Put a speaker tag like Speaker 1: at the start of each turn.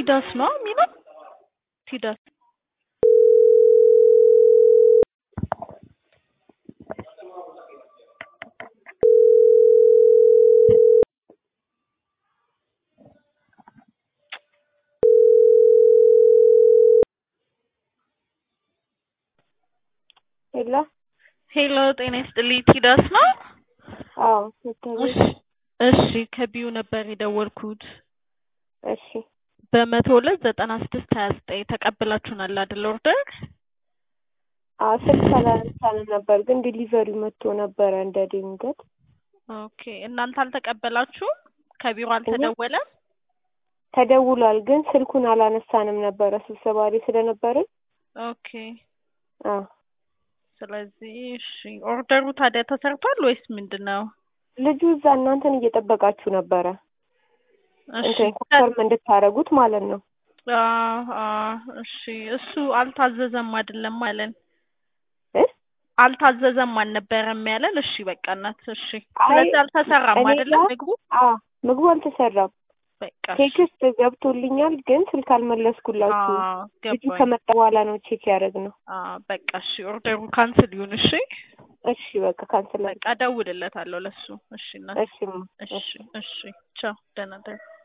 Speaker 1: ቲዳስ ነው የሚለው ቲዳስ ሄሎ ጤና ይስጥልኝ ቲዳስ ነው?
Speaker 2: አዎ
Speaker 1: እሺ ከቢዩ ነበር የደወልኩት።
Speaker 2: እሺ
Speaker 1: በ1029629 ተቀበላችሁናል አይደል ኦርደር?
Speaker 2: ስልክ ካላነሳን ነበር ግን ዲሊቨሪ መጥቶ ነበር እንደ ድንገት።
Speaker 1: ኦኬ እናንተ አልተቀበላችሁም? ከቢሮ አልተደወለም?
Speaker 2: ተደውሏል ግን ስልኩን አላነሳንም ነበር ስብሰባ ላይ ስለነበርን።
Speaker 1: ኦኬ ስለዚህ እሺ ኦርደሩ ታዲያ ተሰርቷል ወይስ ምንድነው?
Speaker 2: ልጁ እዛ እናንተን እየጠበቃችሁ ነበረ።
Speaker 1: እሺ
Speaker 2: ኮንፈርም እንድታረጉት ማለት ነው።
Speaker 1: እሺ እሱ አልታዘዘም አይደለም ማለት አልታዘዘም አልነበረም ያለን። እሺ በቃ እናት እሺ ስለዚህ አልተሰራም አይደለም ምግቡ?
Speaker 2: ምግቡ አልተሰራም።
Speaker 1: በቃ
Speaker 2: ቴክስት ገብቶልኛል ግን ስልክ አልመለስኩላችሁ። ልጁ ከመጣ በኋላ ነው ቼክ ያደረግነው።
Speaker 1: በቃ እሺ ኦርደሩ ካንስል ይሁን። እሺ
Speaker 2: እሺ በቃ ካንስል
Speaker 1: በቃ ደውልለታለሁ ለሱ። እሺ እናት
Speaker 2: እሺ
Speaker 1: እሺ ቻው ደህና ደር